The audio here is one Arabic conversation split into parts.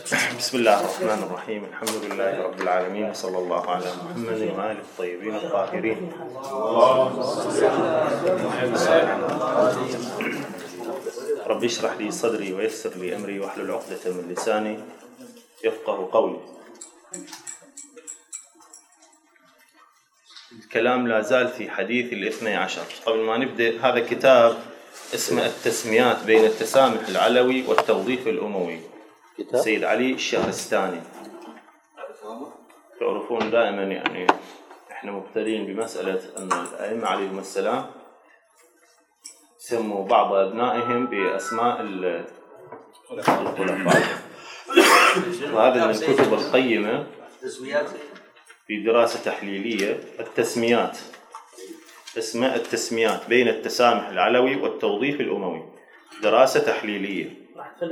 بسم الله الرحمن الرحيم. الحمد لله رب العالمين، وصلى الله على محمد وآله الطيبين الطاهرين. رب اشرح لي صدري ويسر لي أمري واحلل عقدة من لساني يفقه قولي. الكلام لا زال في حديث الاثني عشر. قبل ما نبدأ، هذا كتاب اسمه التسميات بين التسامح العلوي والتوظيف الأموي، سيد علي الشهرستاني. تعرفون دائما يعني احنا مبتلين بمسألة أن الأئمة عليهم السلام سموا بعض أبنائهم بأسماء الخلفاء، وهذا من الكتب القيمة في دراسة تحليلية. التسميات اسمها التسميات بين التسامح العلوي والتوظيف الأموي، دراسة تحليلية.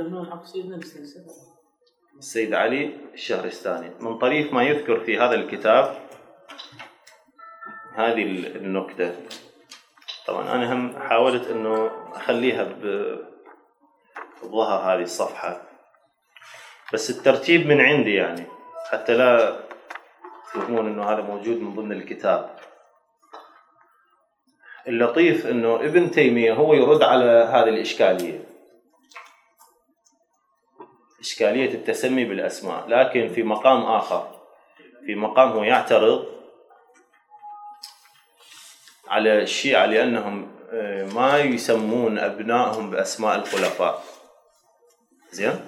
السيد علي الشهرستاني. من طريف ما يذكر في هذا الكتاب هذه النكتة، طبعا أنا هم حاولت أنه أخليها بظهر هذه الصفحة، بس الترتيب من عندي يعني حتى لا تفهمون أنه هذا موجود من ضمن الكتاب. اللطيف أنه ابن تيمية هو يرد على هذه الإشكالية، إشكالية التسمي بالأسماء، لكن في مقام آخر، في مقام هو يعترض على الشيعة لأنهم ما يسمون أبنائهم بأسماء الخلفاء. زين؟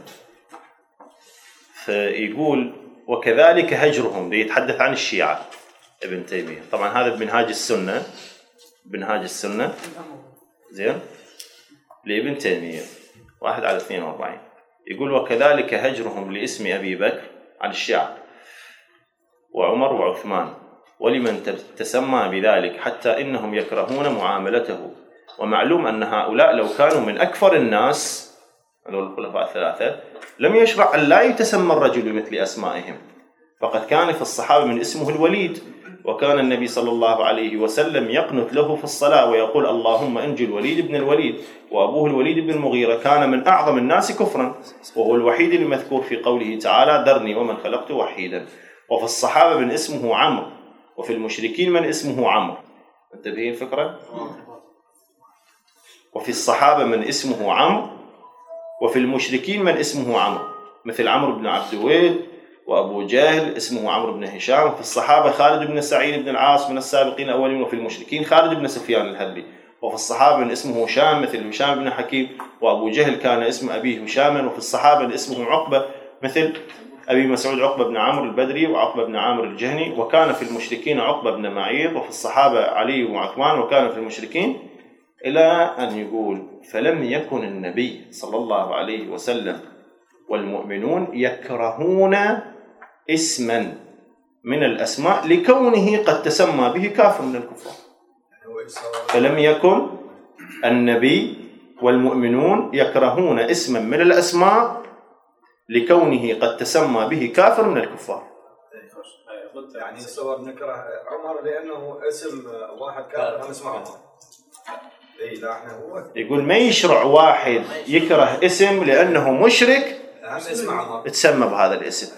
فيقول وكذلك هجرهم، يتحدث عن الشيعة ابن تيمية. طبعا هذا بمنهاج السنة، بمنهاج السنة، زين، لابن تيمية 1/42. يقول وكذلك هجرهم لاسم أبي بكر عن الشيعة وعمر وعثمان ولمن تسمى بذلك، حتى إنهم يكرهون معاملته. ومعلوم أن هؤلاء لو كانوا من أكفر الناس، هذول الخلفاء الثلاثة، لم يشرع أن لا يتسمى الرجل بمثل أسمائهم، فقد كان في الصحابة من اسمه الوليد، وكان النبي صلى الله عليه وسلم يقنت له في الصلاة ويقول اللهم انجي الوليد بن الوليد، وأبوه الوليد بن المغيرة كان من أعظم الناس كفرا، وهو الوحيد المذكور في قوله تعالى ذرني ومن خلقت وحيدا. وفي الصحابة من اسمه عمرو، وفي المشركين من اسمه عمرو. انتبهين الفكرة؟ وفي الصحابة من اسمه عمرو، وفي المشركين من اسمه عمرو، مثل عمرو بن عبد الويل وأبو جهل اسمه عمرو بن هشام. وفي الصحابة خالد بن سعيد بن العاص من السابقين الأولين، وفي المشركين خالد بن سفيان الهذلي. وفي الصحابة من اسمه هشام، مثل هشام بن حكيم، وأبو جهل كان اسم أبيه هشاما. وفي الصحابة اسمه عقبة، مثل أبي مسعود عقبة بن عمرو البدري وعقبة بن عامر الجهني. وكان في المشركين عقبة بن معيط. وفي الصحابة علي وعثمان. وكان في المشركين، إلى أن يقول فلم يكن النبي صلى الله عليه وسلم والمؤمنون يكرهون اسما من الأسماء لكونه قد تسمى به كافر من الكفار. فلم يكن النبي والمؤمنون يكرهون اسما من الأسماء لكونه قد تسمى به كافر من الكفار. يعني صور نكره عمر لأنه اسم واحد كافر من اسمه عمر. يقول ما يشرع واحد يكره اسم لأنه مشرك تسمى بهذا الاسم،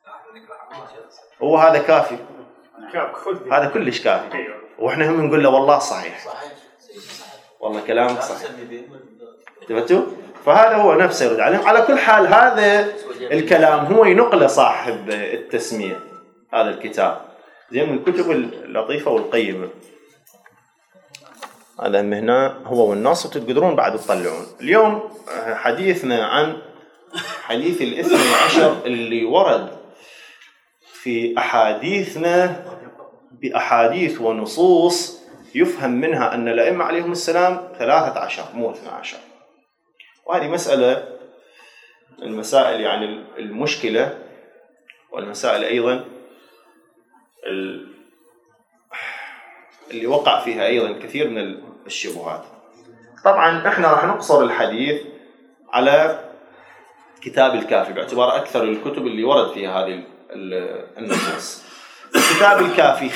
هو هذا كافي، هذا كلش كافي. واحنا هم نقول له والله صحيح، والله كلامك صحيح. انتبهتوا؟ فهذا هو نفسه يرد عليهم. على كل حال هذا الكلام هو ينقله صاحب التسمية، هذا الكتاب زي من الكتب اللطيفة والقيمة. هذا من هنا هو والناس، وتقدرون بعد تطلعون. اليوم حديثنا عن حديث الاثني عشر اللي ورد في أحاديثنا بأحاديث ونصوص يفهم منها أن الأئمة عليهم السلام 13 مو 12. وهذه مسألة المسائل يعني المشكلة، والمسائل أيضا اللي وقع فيها أيضا كثير من الشبهات. طبعا احنا راح نقصر الحديث على كتاب الكافي باعتبار أكثر الكتب اللي ورد فيها هذه النصوص. كتاب الكافي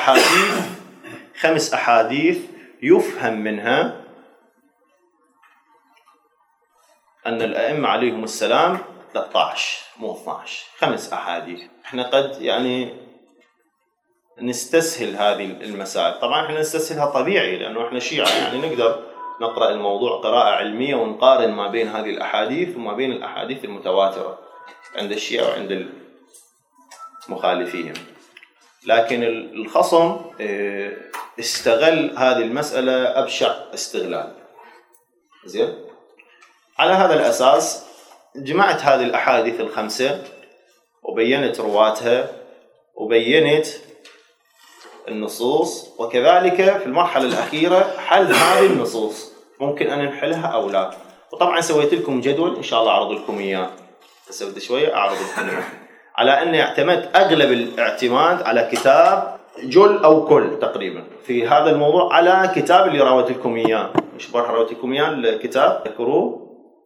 5 أحاديث يفهم منها أن الأئمة عليهم السلام 13 مو 12 5 أحاديث. احنا قد يعني نستسهل هذه المسائل، طبعا احنا نستسهلها طبيعي لأنه احنا شيعة، يعني نقدر نقرأ الموضوع قراءة علمية ونقارن ما بين هذه الأحاديث وما بين الأحاديث المتواترة عند الشيعة وعند مخالفيهم. لكن الخصم استغل هذه المسألة أبشع استغلال. زين، على هذا الأساس جمعت هذه الأحاديث الخمسة وبينت رواتها وبينت النصوص، وكذلك في المرحلة الأخيرة حل هذه النصوص ممكن أن نحلها أو لا. وطبعا سويت لكم جدول إن شاء الله أعرض لكم إياه، سويت شوية أعرض لكم على أني اعتمدت أغلب الاعتماد على كتاب جل أو كل تقريبا في هذا الموضوع، على كتاب اللي راويت لكم إياه. إيش بروح راويت لكم إياه الكتاب؟ ذكروه؟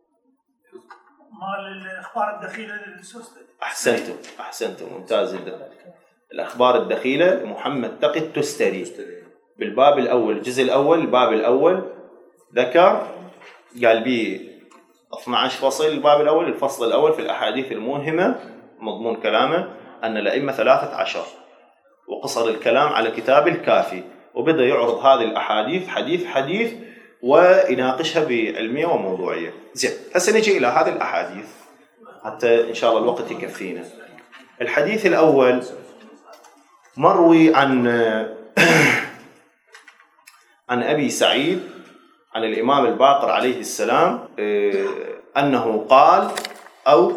مال الأخبار الدخيلة للسوستي. أحسنتم ممتاز جدا. الأخبار الدخيلة لمحمد تقي التستري بالباب الأول، الجزء الأول الباب الأول ذكر قال به 12 فصل. الباب الأول الفصل الأول في الأحاديث الموهمة، مضمون كلامه أن الأئمة 13، وقصر الكلام على كتاب الكافي، وبدأ يعرض هذه الأحاديث حديث حديث ويناقشها بعلمية وموضوعية. زين، هسه نجي إلى هذه الأحاديث حتى إن شاء الله الوقت يكفينا. الحديث الأول مروي عن أبي سعيد عن الإمام الباقر عليه السلام أنه قال أو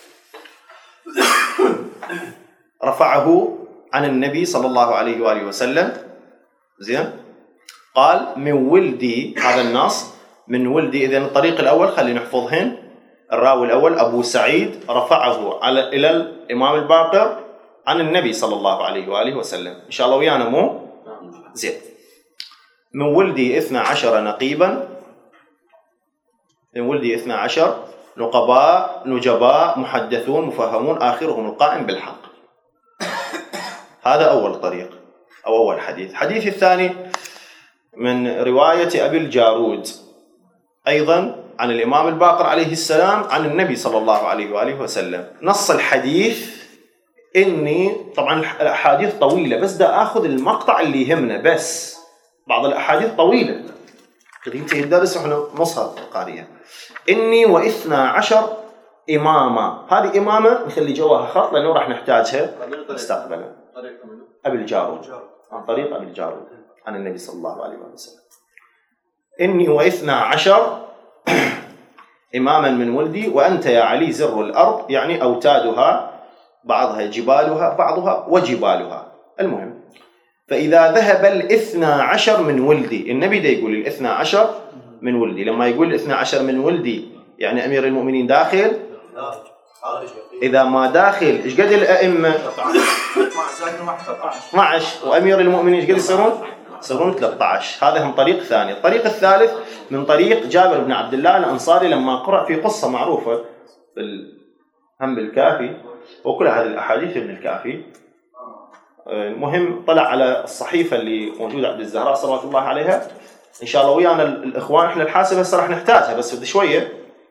رفعه عن النبي صلى الله عليه وآله وسلم. زين، قال من ولدي، هذا النص من ولدي. إذن الطريق الأول خلينا نحفظهن. الراوي الأول أبو سعيد رفعه إلى الإمام الباقر عن النبي صلى الله عليه وآله وسلم. إن شاء الله ويانا مو؟ زين. من ولدي 12 نقيبا، من ولدي 12 نقباء نجباء محدثون مفهمون آخرهم القائم بالحق. هذا أول طريق أو أول حديث. الحديث الثاني من رواية أبي الجارود أيضا عن الإمام الباقر عليه السلام عن النبي صلى الله عليه وآله وسلم. نص الحديث إني طبعا الأحاديث طويلة، بس دا أخذ المقطع اللي يهمنا، بس بعض الأحاديث طويلة قد ينتهي الدرس وإحنا نصها قارئة. إني و12 إمامة، هذه إمامة نخلي جواها خط لأنه راح نحتاجها مستقبلا. أبي الجارود، عن طريق أبي الجارود عن النبي صلى الله عليه وسلم. إني و12 إماما من ولدي وأنت يا علي زر الأرض، يعني أوتادها بعضها جبالها بعضها وجبالها. المهم، فإذا ذهب 12 من ولدي، النبي دا يقول 12 من ولدي. لما يقول 12 من ولدي يعني أمير المؤمنين داخل؟ إذا ما داخل إيش قد الأئمة؟ 12 وأمير المؤمنين إيش قد يصيرون 13. هذا هم طريق ثاني. الطريق الثالث من طريق جابر بن عبد الله الأنصاري لما قرأ في قصة معروفة هم بالكافي، وكل هذه الأحاديث من الكافي. المهم طلع على الصحيفة اللي موجودة عند الزهراء صلوات الله عليها. إن شاء الله ويانا الإخوان إحنا الحاسبة هسه راح نحتاجها بس بدي شوية.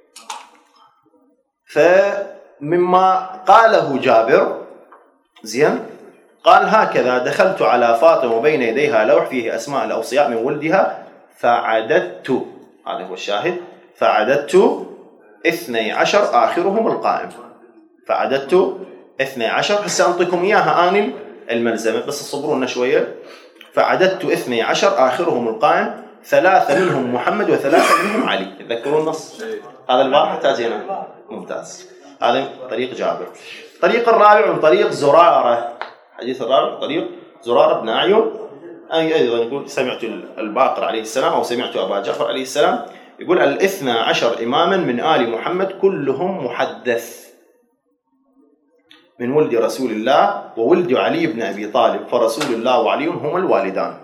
فمما قاله جابر، زين، قال هكذا دخلت على فاطمة وبين يديها لوح فيه أسماء الأوصياء من ولدها فعددت، هذا هو الشاهد، فعددت 12 آخرهم القائم. فعددت 12. هسه أنطيكم إياها آني الملزمة بس صبرونا شوية. فعددت 12 آخرهم القائم، 3 منهم محمد و3 منهم علي. تذكرون النص هذا البارحة تاجينا؟ ممتاز. هذا طريق جابر. الطريق الرابع من طريق زرارة، حديث الرابع طريق زرارة بن أعين أيضا يقول سمعت الباقر عليه السلام أو سمعت أبا جعفر عليه السلام يقول 12 إماما من آل محمد كلهم محدث من ولد رسول الله وولد علي بن أبي طالب، فرسول الله وعلي هم الوالدان.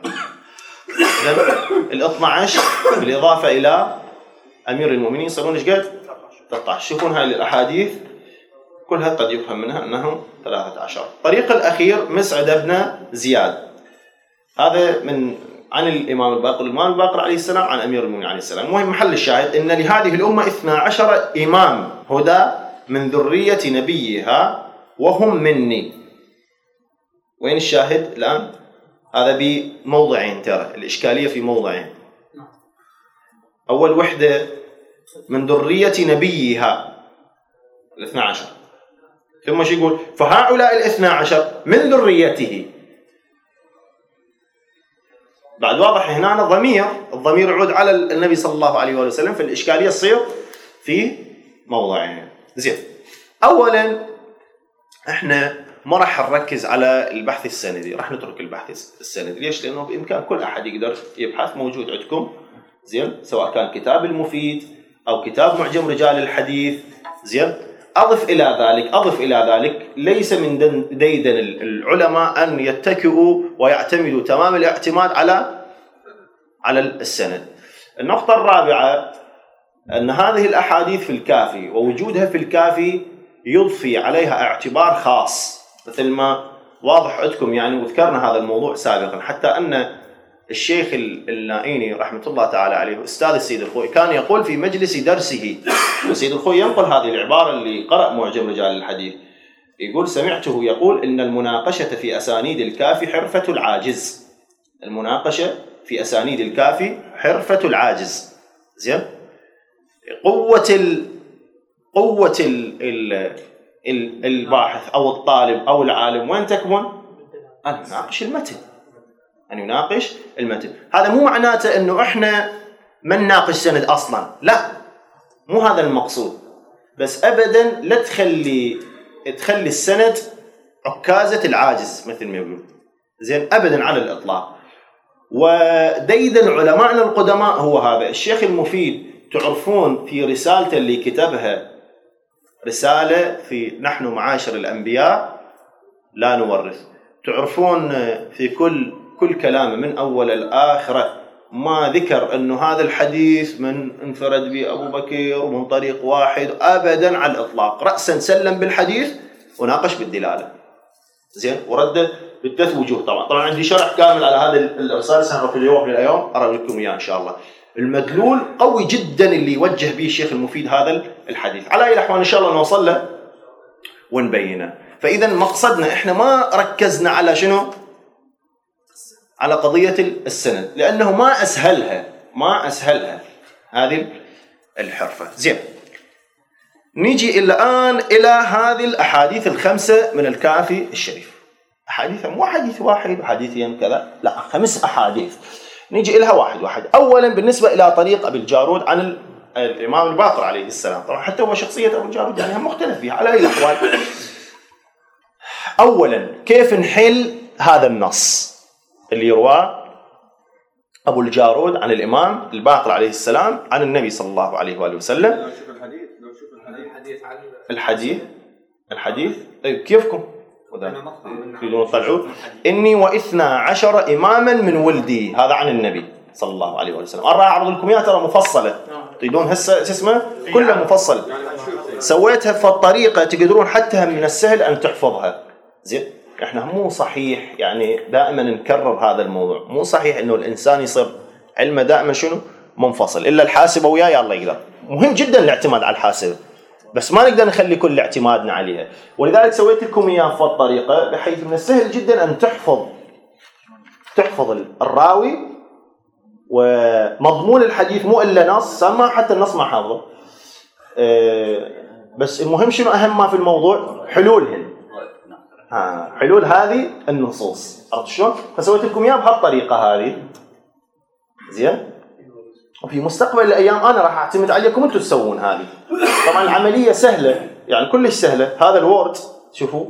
12 بالإضافة إلى أمير المؤمنين يصيرون إيش قد؟ 13. شوفون هاي الأحاديث كلها قد يفهم منها أنهم 13. الطريق الأخير مسعد بن زياد، هذا من عن الإمام الباقر عليه السلام عن أمير المؤمنين عليه السلام. المهم محل الشاهد إن لهذه الأمة 12 إمام هدى من ذرية نبيها وهم مني. وين الشاهد الآن؟ هذا بموضعين، ترى الإشكالية في موضعين. أول وحدة من ذرية نبيها 12، ثم شو يقول؟ فهؤلاء 12 من ذريته. بعد واضح هنا الضمير يعود على النبي صلى الله عليه وسلم، فالإشكالية تصير في موضعين. زين، أولا احنا ما راح نركز على البحث السندي، راح نترك البحث السندي. ليش؟ لأنه بإمكان كل أحد يقدر يبحث، موجود عندكم. زين، سواء كان كتاب المفيد أو كتاب معجم رجال الحديث. زين، أضف إلى ذلك ليس من ديدن العلماء أن يتكئوا ويعتمدوا تمام الاعتماد على السند. النقطة الرابعة أن هذه الأحاديث في الكافي ووجودها في الكافي يضفي عليها اعتبار خاص، مثل ما واضح عندكم يعني، وذكرنا هذا الموضوع سابقا، حتى أن الشيخ النائيني رحمة الله تعالى عليه أستاذ السيد الخوئي كان يقول في مجلس درسه، السيد الخوئي ينقل هذه العبارة اللي قرأ معجم رجال الحديث، يقول: سمعته يقول إن المناقشة في أسانيد الكافي حرفة العاجز. المناقشة في أسانيد الكافي حرفة العاجز. زين، قوة الباحث أو الطالب أو العالم وين تكمن؟ أن يناقش المتن. هذا مو معناته أنه إحنا ما نناقش سند أصلا، لا، مو هذا المقصود، بس أبدا لا تخلي السند عكازة العاجز مثل ما يقولون. زين، أبدا على الإطلاق. وديدن علماءنا القدماء هو هذا. الشيخ المفيد تعرفون في رسالته اللي كتبها، رسالة في نحن معاشر الأنبياء لا نورث، تعرفون في كل كلامه من أول الآخرة ما ذكر أنه هذا الحديث من انفرد به أبو بكر ومن طريق واحد، أبدا على الإطلاق. رأسا سلم بالحديث وناقش بالدلالة. زين، ورد بالثلاث وجوه. طبعا عندي شرح كامل على هذا الرسالة سنعرف في يوم من الأيام أرى لكم إياه إن شاء الله. المدلول قوي جدا اللي يوجه به الشيخ المفيد هذا الحديث. على أي الأحوال إن شاء الله نوصل له ونبينه. فإذا مقصدنا إحنا ما ركزنا على شنو؟ على قضية السند، لأنه ما أسهلها هذه الحرفة. زين، نيجي الآن إلى هذه الأحاديث الخمسة من الكافي الشريف. أحاديث مو حديث واحد وحديثين كذا، لا، 5 أحاديث. نيجي إلها واحد. أولا بالنسبة إلى طريق أبي الجارود عن الإمام الباقر عليه السلام. طبعا حتى هو شخصية أبو الجارود يعني مختلف فيها على أي الأحوال. أولا كيف نحل هذا النص اللي يروى أبو الجارود عن الإمام الباقر عليه السلام عن النبي صلى الله عليه وآله وسلم؟ لو شوف الحديث طيب كيفكم؟ تريدون تطلعوا؟ إني و12 إماما من ولدي، هذا عن النبي صلى الله عليه وسلم. أنا راح أعرض لكم إياه ترى مفصلة، تريدون هسه اسمه كله مفصل، سويتها في الطريقة تقدرون حتى من السهل أن تحفظها. زين، إحنا مو صحيح يعني دائما نكرر هذا الموضوع، مو صحيح إنه الإنسان يصير علمه دائما شنو منفصل، إلا الحاسبة وياه الله يقدر. مهم جدا الاعتماد على الحاسبة، بس ما نقدر نخلي كل اعتمادنا عليها. ولذلك سويت لكم إياه في الطريقة بحيث من السهل جدا أن تحفظ الراوي ومضمون الحديث، مو إلا نص، ما حتى النص ما حافظه. بس المهم شنو أهم ما في الموضوع؟ حلولهن. حلول هذه النصوص، عرفت شلون؟ فسويت لكم إياه بهالطريقة هذه. زين، وفي مستقبل الأيام أنا راح أعتمد عليكم أنتم تسوون هذه. طبعا العملية سهلة يعني كلش سهلة. هذا الوورد شوفوا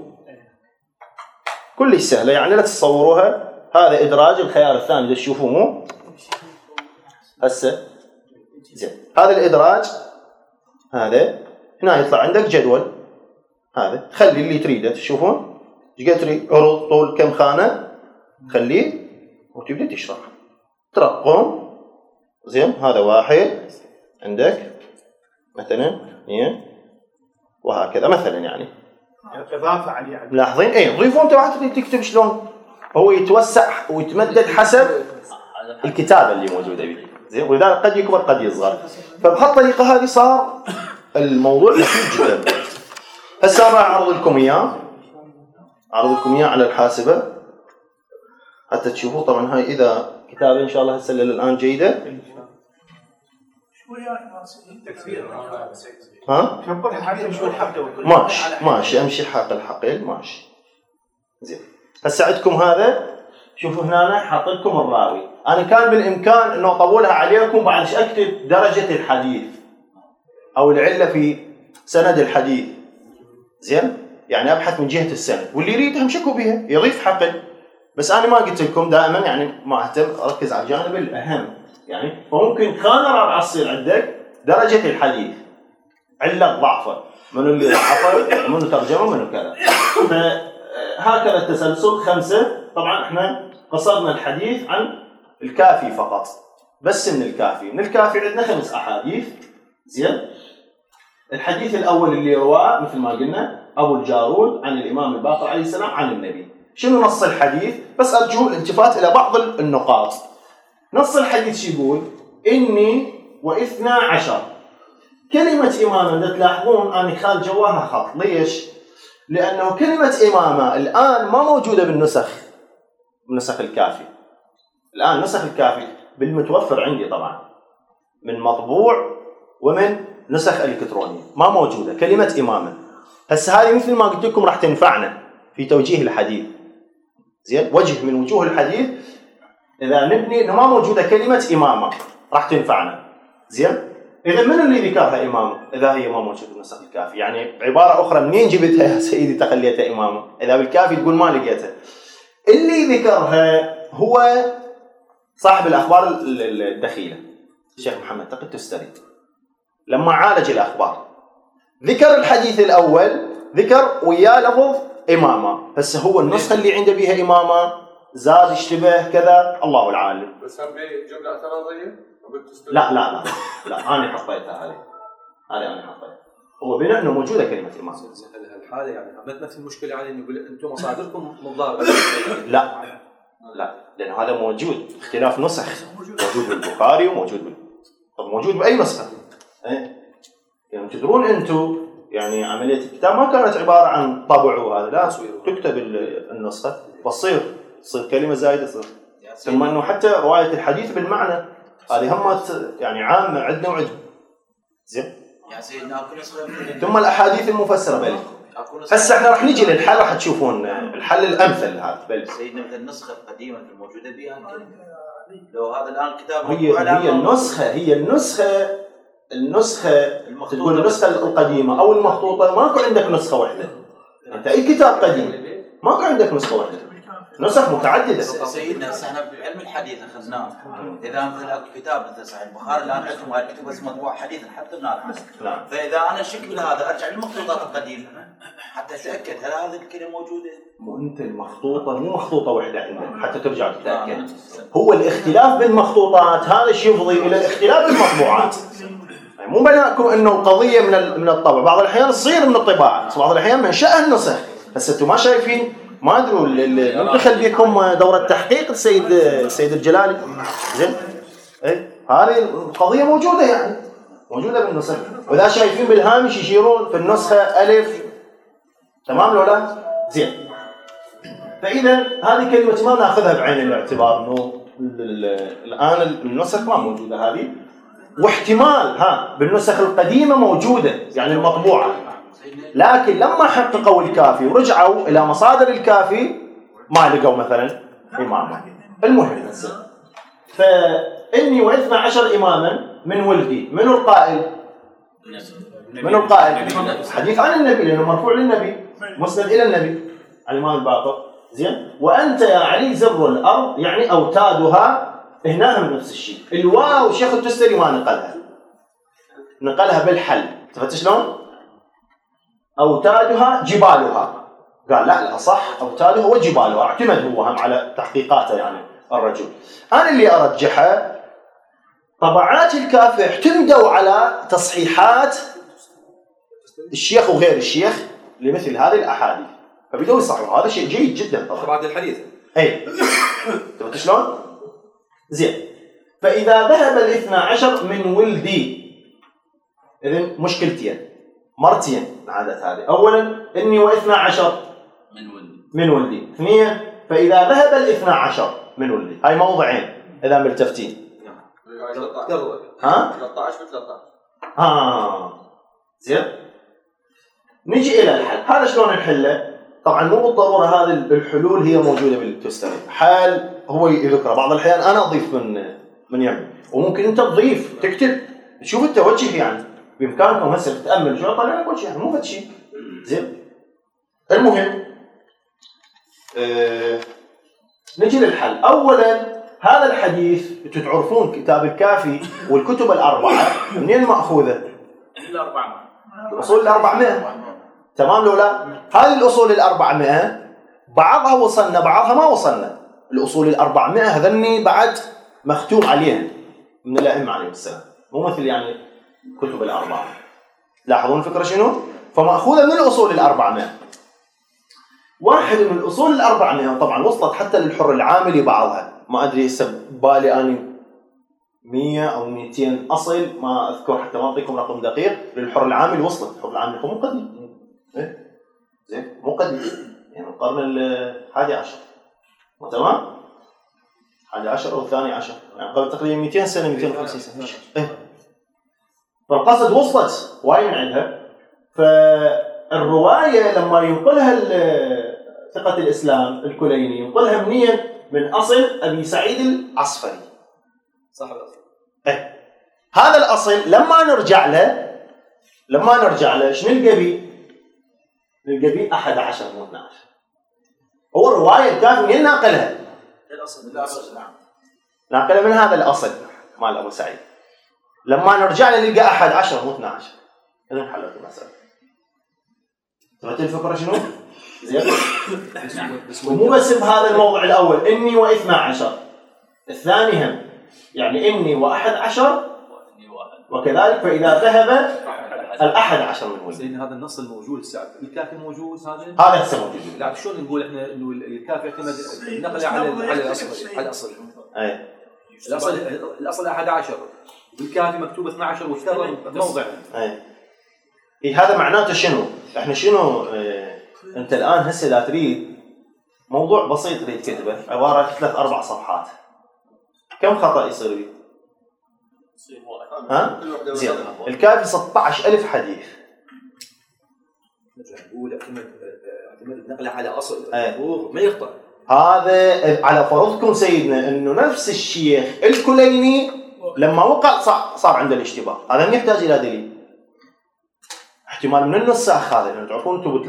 كلش سهلة يعني لا تتصوروها. هذا إدراج الخيار الثاني إذا تشوفوه مو هسه. زين، هذا الإدراج، هذا هنا يطلع عندك جدول، هذا خلي اللي تريده تشوفون ايش قد تريد، عروض طول كم خانة خليه وتبدأ تشرح ترقم. زين، هذا واحد عندك مثلا 2 وهكذا مثلا يعني إضافة عليه. لاحظين؟ إيه، ضيفوا أنت واحد تكتب شلون هو يتوسع ويتمدد حسب الكتابة اللي موجودة به. زين، ولذلك قد يكبر قد يصغر. فبهالطريقة هذه صار الموضوع بسيط جدا. هسه راح اعرض لكم اياه، على الحاسبه حتى تشوفوا. طبعا هاي اذا كتابه ان شاء الله هسه الان جيده. ها؟ ماشي امشي حاق الحقل ماشي. زين هسه عندكم هذا، شوفوا هنا حاط لكم الراوي. انا كان بالامكان انه اطولها عليكم بعد اكتب درجه الحديث او العله في سند الحديث. زين يعني ابحث من جهه السند، واللي يريد امشكوا بها يضيف حقل. بس انا ما قلت لكم دائما يعني ما اهتم اركز على الجانب الاهم يعني. فممكن خانه رابعه تصير عندك درجه الحديث، عله ضعفه، منو اللي ضعفه، منو ترجمه، منو كذا. فهكذا التسلسل 5. طبعا احنا قصرنا الحديث عن الكافي فقط، بس من الكافي عندنا 5 احاديث. زين الحديث الاول اللي رواه مثل ما قلنا ابو الجارود عن الامام الباقر عليه السلام عن النبي. شنو نص الحديث؟ بس ارجو الالتفات الى بعض النقاط. نص الحديث شو يقول؟ اني واثنا عشر. كلمه امامه اذا تلاحظون انا خال جواها خط. ليش؟ لانه كلمه امامه الان ما موجوده بنسخ الكافي. الان نسخ الكافي بالمتوفر عندي طبعا من مطبوع ومن نسخ الكترونيه ما موجوده كلمه امامه. هسه هذه مثل ما قلت لكم راح تنفعنا في توجيه الحديث. زين وجه من وجوه الحديث اذا نبني انه ما موجوده كلمه امامه راح تنفعنا. زين اذا من اللي ذكرها امامه اذا هي ما موجوده بنسخ الكافي؟ يعني عباره اخرى منين جبتها يا سيدي تخليتها امامه اذا بالكافي تقول ما لقيتها؟ اللي ذكرها هو صاحب الاخبار الدخيله الشيخ محمد تقي التستري. لما عالج الاخبار ذكر الحديث الاول، ذكر وياه لفظ امامه، بس هو النسخه اللي عنده بها امامه زاد اشتبه كذا الله العالم. بس هم بجمله اعتراضيه؟ لا انا حطيتها هذه انا حطيتها. هو بناء انه موجوده كلمه امامه. الحاله يعني ما تمثل مشكله يعني انه يقول انتم مصادركم متضاربه. لا لانه هذا موجود اختلاف نسخ، موجود بالبخاري وموجود موجود باي نسخه. يعني تدرون انتم يعني عمليه الكتاب ما كانت عباره عن طبع وهذا، لا تكتب النسخه فتصير كلمه زايده تصير. ثم انه حتى روايه الحديث بالمعنى هذه هم يعني عامه عندنا وعندهم. زين يا سيدنا اكو نسخه ثم الاحاديث المفسره بل هسه احنا راح نجي للحل راح تشوفون الحل الامثل هذا. بل سيدنا مثل النسخه القديمه الموجوده بها لو هذا الان كتاب هي النسخه تقول النسخه القديمه او المخطوطه ماكو عندك نسخه واحده. انت اي كتاب قديم ماكو عندك نسخه واحده، نسخ متعدده. سيدنا هسه احنا بعلم الحديث اخذناه اذا مثل اكو كتاب مثل صحيح البخاري الان عندهم هاي الكتب بس مطبوع حديث حطيناه. نعم. فاذا انا شك بهذا ارجع للمخطوطات القديمه حتى اتاكد هل هذه الكلمه موجوده. مو انت المخطوطه مو مخطوطه واحده عندك حتى ترجع تتاكد. هو الاختلاف بالمخطوطات هذا الشيء يفضي الى الاختلاف بالمطبوعات. يعني مو بناكم انه القضيه من الطبع، بعض الاحيان تصير من الطباعه، بعض الاحيان منشأها النسخ. بس انتم ما شايفين، ما ادروا اللي دخل بكم دوره تحقيق السيد الجلالي. زين هذه القضيه موجوده يعني موجوده بالنسخ، واذا شايفين بالهامش يشيرون في النسخه الف. تمام لو لا؟ زين. فاذا هذه كلمه ما ناخذها بعين الاعتبار انه الان النسخ ما موجوده هذه، واحتمال بالنسخ القديمه موجوده يعني المطبوعه، لكن لما حققوا الكافي ورجعوا الى مصادر الكافي ما لقوا مثلا اماما. المهم فاني واثنى عشر اماما من ولدي. من القائل؟ حديث عن النبي لانه مرفوع للنبي مسند الى النبي على الامام الباقر. زين وانت يا علي زر الارض يعني اوتادها. هنا من نفس الشيء. الواو شيخ التستري ما نقلها بالحل. تفهمت شلون؟ اوتادها جبالها. قال لا صح اوتادها وجبالها. اعتمد هو هم على تحقيقاته يعني الرجل. انا اللي ارجحه طبعات الكافي اعتمدوا على تصحيحات الشيخ وغير الشيخ لمثل هذه الاحاديث، فبدوا يصححوا. هذا شيء جيد جدا طبعا بعد الحديث. تفهمت شلون؟ زين. فاذا ذهب الاثنى عشر من ولدي، اذن مشكلتين. مرتين عادت هذه. أولا إني واثنا عشر من ولدي. اثنين فإذا ذهب الاثنا عشر من ولدي. هاي موضعين إذا ملتفتين. ها؟ 13 و13. زين. نجي إلى الحل. هذا شلون نحله؟ طبعا مو بالضرورة هذه الحلول هي موجودة بالتستري. حال هو يذكره بعض الأحيان أنا أضيف من يمي، وممكن أنت تضيف تكتب تشوف التوجه يعني بإمكانكم هسه تتأمل شو طلع لك وجه يعني مو فد شيء. زين. المهم نجي للحل. أولا هذا الحديث تعرفون كتاب الكافي والكتب الأربعة منين مأخوذة؟ الأصول الأربعمائة. تمام لو لا؟ هذه الأصول الأربعمائة بعضها وصلنا بعضها ما وصلنا. الأصول الأربعمائة هذني بعد مختوم عليها من الأئمة عليهم السلام، مو مثل يعني كتب الأربعة. لاحظون الفكرة شنو؟ فمأخوذة من الأصول الأربعمائة. واحد من الأصول الأربعمائة طبعا وصلت حتى للحر العاملي بعضها، ما أدري هسه بالي أنا 100 أو 200 أصل ما أذكر حتى ما أعطيكم رقم دقيق للحر العاملي وصلت. الحر العاملي مو قديم. زين مو قديم يعني القرن ال11 تمام 11 أو 12 يعني قبل تقريبا 200 سنة 250 سنة. فالقصد وصلت وايد من عندها. فالرواية لما ينقلها ثقة الإسلام الكليني ينقلها منين؟ من أصل أبي سعيد العصفري. صح الأصل. هذا الأصل لما نرجع له شنو نلقى بيه؟ نلقى بيه 11 مو 12. هو الرواية الكافي منين ناقلها؟ الأصل نعم. ناقلها من هذا الأصل مال أبو سعيد. لما نرجع له نلقى 11 مو 12. إذا انحلت المسألة. فهمت الفكرة شنو؟ زين. ومو بس بهذا الموضوع الأول إني واثنا عشر. الثاني هم يعني إني وأحد عشر وكذلك فإذا ذهب الأحد عشر من ولد. سيدنا هذا النص الموجود السابق الكافي موجود هذا هسه موجود. لا شلون نقول احنا انه الكافي يعتمد نقل على الاصل اي الاصل 11 والكافي مكتوب 12 واختار موضع. اي هذا معناته شنو؟ احنا شنو انت الان هسه اذا تريد موضوع بسيط تريد تكتبه عباره 3-4 صفحات كم خطا يصير بيه؟ ها؟ زين الكافي 16,000 حديث. نقول اعتمد النقل على اصل ما يخطئ. هذا على فرضكم سيدنا انه نفس الشيخ الكليني لما وقع صار عنده الاشتباه. هذا ما يحتاج الى دليل. احتمال من النساخ هذا لانه تعرفون انتم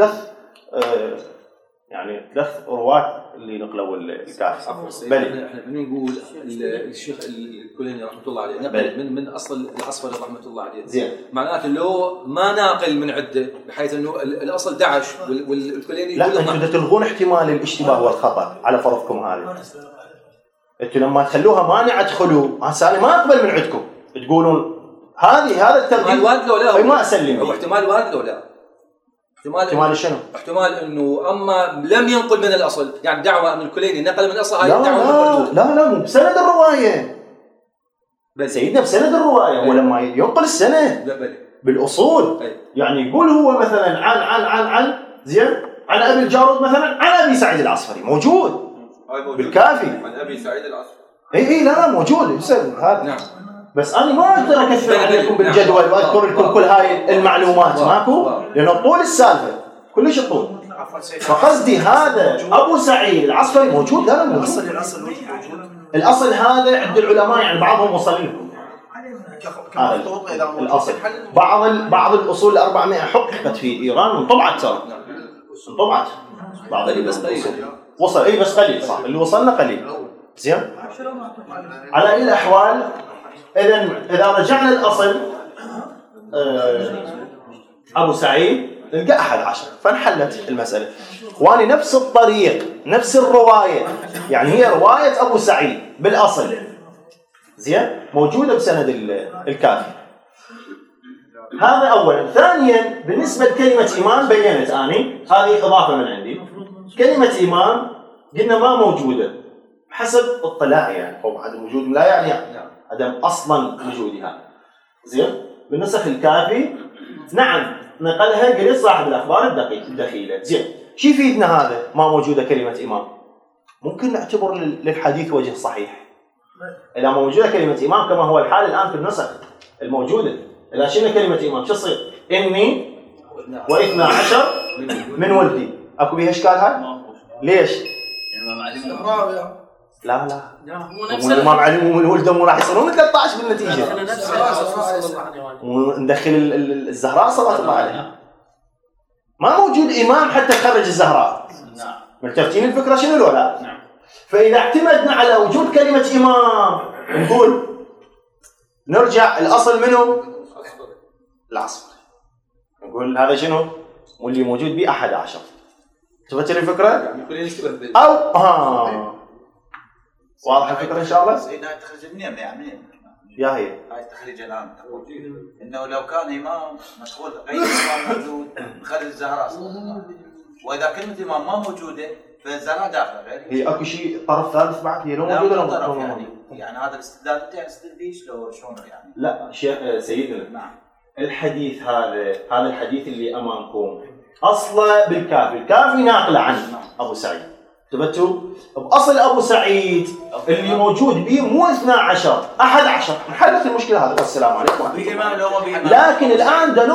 ثلاث رواة اللي نقلوا الكافي. بل احنا نقول الشيخ الكليني رحمه الله عليه نقل من اصل العصفري رحمه الله عليه. زين معناته لو ما ناقل من عده بحيث انه الاصل 11 والكليني لا انتم تلغون احتمال الاشتباه والخطا على فرضكم هذا. انتم لما تخلوها مانعه ادخلوا هسه انا ما اقبل من عندكم تقولون هذا الترتيب ما اسلم. هو احتمال وارد لو لا احتمال شنو؟ احتمال انه اما لم ينقل من الاصل يعني دعوه ان الكليني نقل من الاصل هاي دعوه لا مو بسند الروايه. سيدنا بسند الروايه هو لما ينقل السند بالاصول يعني يقول هو مثلا عن زين عن ابي الجارود مثلا عن ابي سعيد العصفري موجود بالكافي عن ابي سعيد العصفري. اي لا موجود بسند هذا. نعم. بس أنا ما أقدر أكثر عليكم بالجدول وأذكر لكم كل هاي المعلومات ماكو لأنه طول السالفة كلش الطول. فقصدي هذا أبو سعيد العصفري موجود. لا موجود. الأصل هذا عند العلماء يعني بعضهم وصل لكم هذا الأصل. بعض الأصول 400 حققت في إيران وانطبعت ترى انطبعت بعض الأصول وصل بس قليل صح اللي وصلنا قليل. زين على أي الأحوال إذا رجعنا الأصل أبو سعيد نلقى 11 فانحلت المسألة. وأنا نفس الطريق نفس الرواية يعني هي رواية أبو سعيد بالأصل زين موجودة بسند الكافي. هذا أولا. ثانيا بالنسبة لكلمة إيمان بينت أني هذه إضافة من عندي. كلمة إيمان قلنا ما موجودة حسب اطلاعي يعني أو عدم وجود لا يعني عدم أصلا وجودها. زين بالنسخ الكافي نعم نقلها قريت صاحب الأخبار الدخيلة. زين، شو يفيدنا هذا ما موجودة كلمة إمام؟ ممكن نعتبر للحديث وجه صحيح إذا موجودة كلمة إمام كما هو الحال الآن في النسخ الموجودة. إذا شلنا كلمة إمام شو تصير؟ إني و12 من ولدي. أكو بيها إشكال هاي؟ ليش؟ لا الإمام علي ومن ولده مو راح يصيرون 13 بالنتيجة. وندخل الزهراء صلى الله عليها. ما موجود إمام حتى تخرج الزهراء. ملتفتين الفكرة شنو ولا؟ نعم. فإذا اعتمدنا على وجود كلمة إمام نقول نرجع الأصل منه العصر. نقول هذا شنو؟ واللي موجود به 11. تفتر الفكرة؟ أو واضح الفكرة إن شاء الله؟ هاي تخرج منين يعني؟ يا هي هاي التخريج الآن تقول إنه لو كان إمام مشغول غير إمام موجود نخرج الزهراء. وإذا كلمة إمام ما موجودة فالزهراء داخلة غير. هي أكو شيء طرف ثالث بعد هي لو موجودة طرف يعني هذا الاستدلال أنت يعني استدل بيه شلون يعني؟ لا شيء سيدنا. نعم. الحديث هذا الحديث اللي أمامكم أصله بالكافي. الكافي ناقل عن أبو سعيد. تبتوا بأصل أبو سعيد اللي موجود به مو 12 11. انحلت المشكلة هذا. والسلام عليكم. لكن الآن دا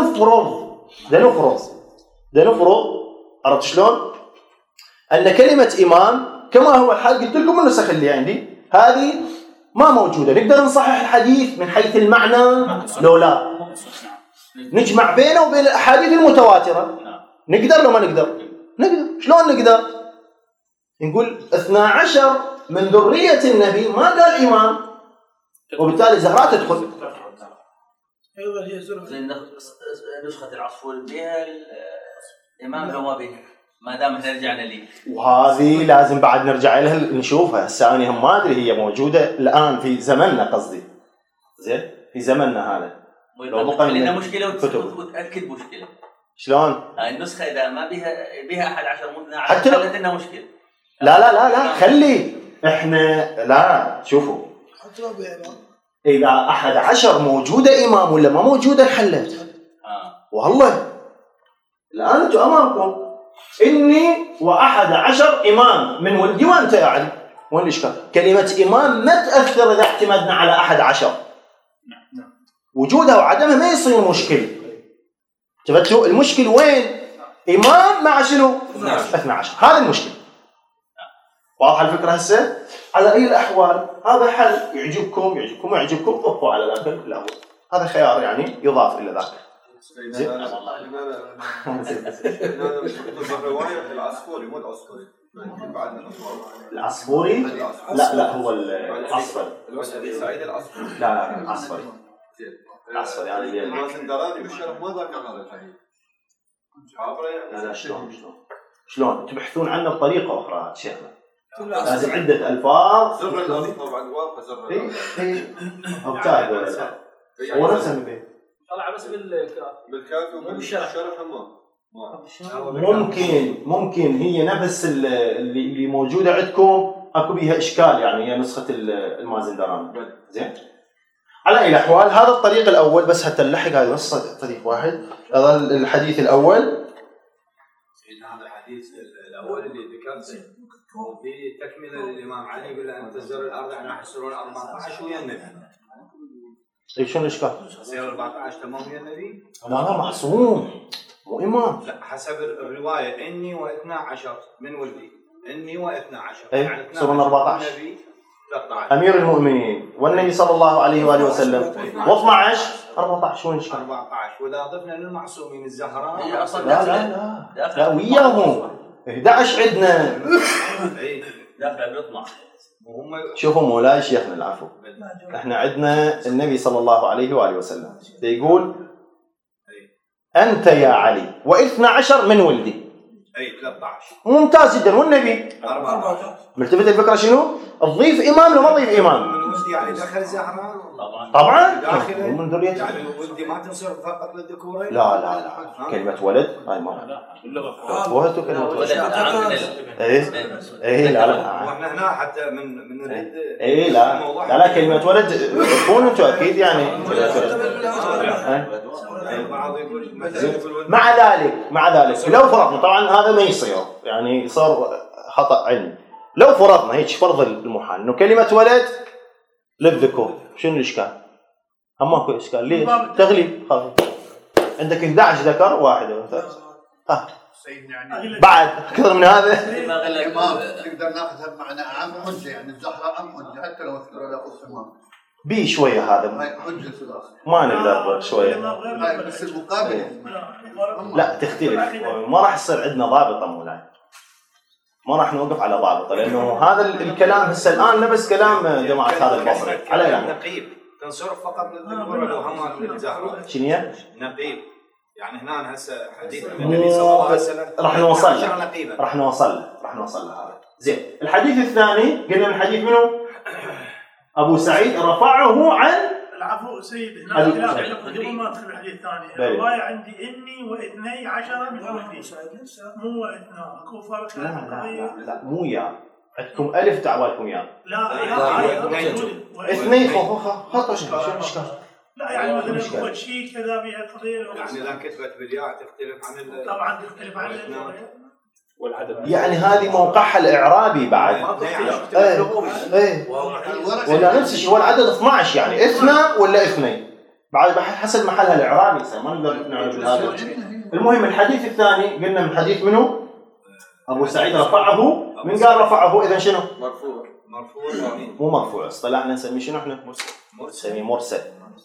نفرض عرفت شلون؟ أن كلمة إمام كما هو الحال قلت لكم النسخ اللي عندي هذه ما موجودة. نقدر نصحح الحديث من حيث المعنى لو لا نجمع بينه وبين الأحاديث المتواترة. نقدر لو ما نقدر؟ نقدر. شلون نقدر؟ نقول 12 من ذرية النبي ما قال إمام وبالتالي زهراء تدخل. أيوة هي زهراء. نسخة العصفور بها الإمام لو ما بها ما دام احنا رجعنا ليه. وهذه لازم بعد نرجع لها نشوفها. هسه أنا هم ما أدري هي موجودة الآن في زمننا قصدي. زين في زمننا هذا. لو مقارنة مشكلة وتأكد مشكلة. شلون؟ هاي النسخة إذا ما بها 11 مو 12 حتى خلت لنا مشكلة. لا خلي احنا لا شوفوا إذا 11 موجودة إمام ولا ما موجودة حلت. والله الآن أنتم أمامكم إني و11 إمام من ولدي وأنت يا علي. وين الإشكال؟ كلمة إمام ما تأثر إذا اعتمدنا على 11. وجودها وعدمها ما يصير مشكلة. تبتوا المشكل وين؟ إمام مع شنو؟ 12. هذا المشكلة. واضح الفكرة هسه؟ على أي الأحوال هذا حل يعجبكم ما يعجبكم ابقوا على ذاك الأول. هذا خيار يعني يضاف إلى ذاك. زين الرواية العصفوري مو العصفوري. العصفوري؟ لا هو العصفري. سعيد العصفوري. لا العصفري. العصفري يعني المازندراني بالشرح ما ذكر هذا الحديث. لا شلون تبحثون عنه بطريقة أخرى شيخنا. لازم عدة ألفاظ. زر الألف طبعا واضحة زر الألف. أو تاج ولا هو نفسه البيت. طلع بس بالكاف وبالشرح ممكن هي نفس اللي موجودة عندكم أكو بيها إشكال يعني هي نسخة المازندراني. زين على أي الأحوال هذا الطريق الأول بس حتى نلحق هذا نص طريق واحد. هذا الحديث الأول. هذا الحديث الأول اللي ذكرته في تكملة الإمام علي يقول أن تزور الأرض أن يحصلون 14 ويا النبي. إيش شنو الإشكال؟ يصير 14 تمام ويا النبي؟ لا معصوم مو إمام. لا حسب الرواية إني و12 من ولدي. إني و12 يعني صرنا 14. أمير المؤمنين والنبي صلى الله عليه وآله وسلم و12 14 وين إشكال؟ 14 وإذا ضفنا للمعصومين الزهراء لا وياهم 11 عندنا. داخل بيطمع. شوفوا مولاي شيخنا العفو. احنا عندنا النبي صلى الله عليه وآله وسلم يقول أنت يا علي و12 من ولدي. أي 13. ممتاز جدا. والنبي 14. ملتفت الفكرة شنو؟ تضيف إمام لو ما تضيف إمام. من ولدي يعني دخل الزهراء. طبعا من ذريته. يعني ولدي ما تصير فقط للذكورين. لا كلمة ولد هاي ما وهاتوا كلمة ولد. ايه لا واحنا هنا حتى من نريد ايه لا كلمة ولد تكون انتوا اكيد يعني البعض يقول مثلا يقول مع ذلك لو فرضنا طبعا هذا ما يصير يعني صار خطأ علمي. لو فرضنا هيك فرض المحال انه كلمة ولد للذكور، شنو الاشكال؟ ماكو اشكال. ليش؟ تغليب. عندك 11 ذكر واحد انثى. بعد اكثر من هذا نقدر ناخذها بمعنى عام حجه، يعني الزهراء ام حجه حتى لو اذكر لا اسمها بي شويه هذا حجه ثلاثه ما نقدر شويه بس المقابل لا تختلف، ما راح يصير عندنا ضابطه مولاي، ما راح نوقف على ضابطه لانه هذا الكلام هسه الان لبس كلام جماعه هذا البصري على اعلان نقيب تنصرف فقط للذكور والوهمات للزهراء. شنو هي؟ نقيب يعني هنا هسه حديث النبي صلى الله عليه وسلم راح نوصل هذا. زين الحديث الثاني قلنا من حديث منو؟ ابو سعيد رفعه عن العفو سيد هناك خلاف قبل ما ادخل الحديث الثاني. الروايه عندي اني واثني عشر من ولدي مو واثنان، اكو فرق. لا مو يا عندكم الف تعوالكم يا اثنين خطا. شنو الاشكال؟ لا يعني مثلا هو شيء كذا بها القضيه يعني اذا كتبت بالياء تختلف عن طبعا تختلف عن والعدد، يعني هذه موقعها الاعرابي بعد ولا نفس الشيء. هو العدد 12 يعني اثنى ولا اثنين بعد حسب محلها الاعرابي، ما نقدر نعمل هذا. المهم الحديث الثاني قلنا من حديث منو؟ ابو سعيد رفعه. من قال رفعه اذا شنو؟ مرفوع مو مرفوع، اصطلاحنا نسميه شنو احنا؟ نسميه مرسل.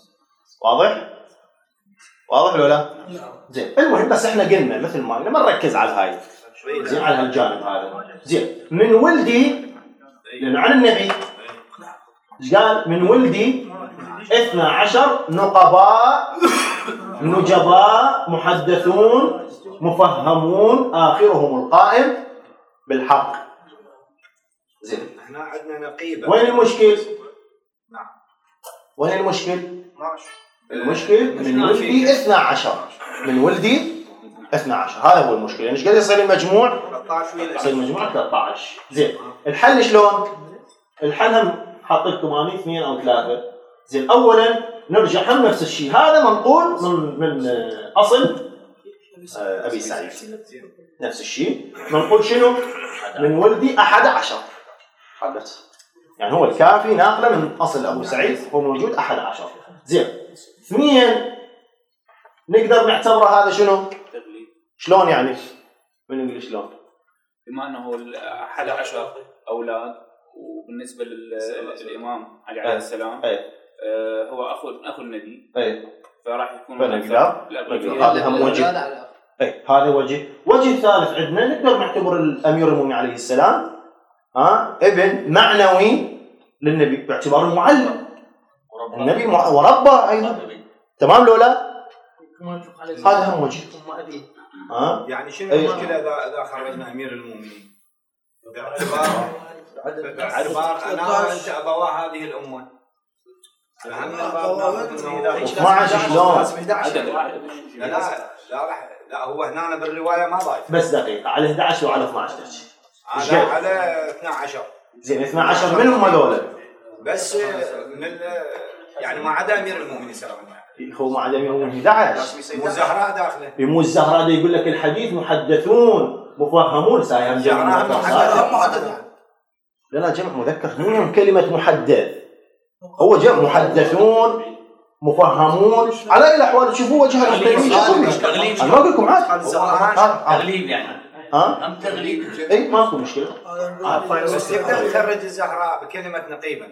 واضح ولا لا؟ زين المهم بس احنا قلنا مثل ما قلنا ما نركز على هاي زين، على هالجانب هذا. زين من ولدي لانه عن النبي ايش قال؟ من ولدي 12 نقباء نجباء محدثون مفهمون آخرهم القائم بالحق. زين احنا عندنا نقيبه. وين المشكل؟ نعم وين المشكل؟ المشكل من ولدي 12 من ولدي 12 هذا هو المشكل. يعني ايش قد يصير المجموع؟ 13 يصير المجموع 13. زين الحل شلون؟ الحل هم حاطط لكم اني 2 أو 3. زين اولا نرجع هم نفس الشيء، هذا منقول من اصل ابي سعيد نفس الشيء منقول شنو؟ من ولدي 11 حدث، يعني هو الكافي ناقله من اصل ابو سعيد هو موجود 11. زين 2 نقدر نعتبره هذا شنو؟ شلون يعني؟ من يقول شلون؟ بما انه 11 اولاد وبالنسبه للامام علي عليه السلام هو اخو النبي فراح يكون هذا هم وجه. هذا وجه ثالث عندنا نقدر نعتبر الامير المؤمنين عليه السلام ابن معنوي للنبي باعتباره معلم النبي وربه ايضا. تمام لولا؟ هذا هم وجه. يعني شنو المشكله اذا خرجنا امير المؤمنين باعتبار انا وانت ابوا هذه الامه؟ 12 شلون؟ لا هو هنا بالروايه ما ضايف. بس دقيقه على 11 وعلى 12 على 12. زين 12 منهم هذول بس من يعني ما عدا امير المؤمنين صلى الله عليه وسلم. هو ما عدا امير المؤمنين 11 مو الزهراء داخله. مو الزهراء يقول لك الحديث محدثون مفهمون سايم جمع لا جمع مذكر منهم كلمه محدث، هو جمع محدثون مفهمون على الاحوال. شوفوا وجه تغليب. انا ما اقول لكم عاد تغليب يعني ام تغليب. اي ماكو مشكله. بس يقدر يخرج الزهراء بكلمه نقيبا.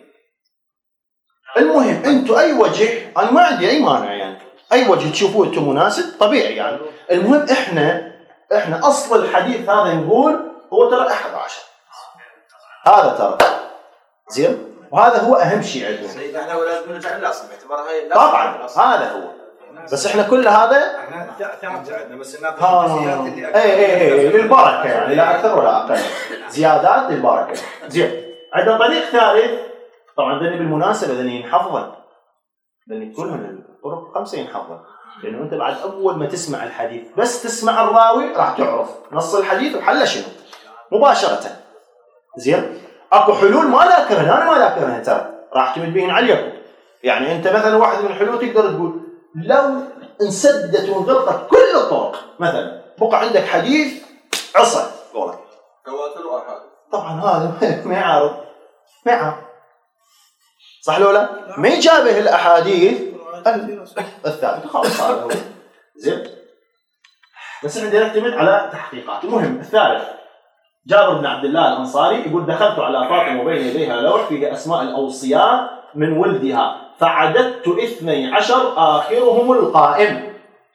المهم انتم اي وجه انا ما عندي اي مانع، يعني اي وجه تشوفوه انتم مناسب طبيعي. يعني المهم احنا اصل الحديث هذا نقول هو ترى 11 هذا ترى زين، وهذا هو اهم شيء عندنا. سيد احنا اولاد نرجع للاصل باعتبار هاي طبعا هذا هو. بس احنا كل هذا احنا عندنا بس الزيادات اللي اي للبركه يعني لا اكثر ولا اقل، زيادات للبركه. زين عندنا طريق ثالث طبعا ذني بالمناسبه ذني ينحفظن، ذني كلهم الطرق 5 ينحفظن، لانه انت بعد اول ما تسمع الحديث بس تسمع الراوي راح تعرف نص الحديث وحله شنو مباشره. زين اكو حلول ما ذاكرها انا ما ذاكرها ترى راح تمد بهن عليكم. يعني انت مثلا واحد من الحلول تقدر تقول لو انسدت وانغلقت كل الطرق. مثلا بقى عندك حديث عصا قولك تواتر واحد، طبعا هذا ما يعارض، ما يعارض، صح لو لا؟ ما يجابه الاحاديث الثابته، خلاص هذا هو زين. بس احنا نعتمد على تحقيقات. المهم الثالث، جابر بن عبد الله الانصاري يقول دخلت على فاطمه وبين يديها لوح فيه اسماء الاوصياء من ولدها فعددت 12 اخرهم القائم،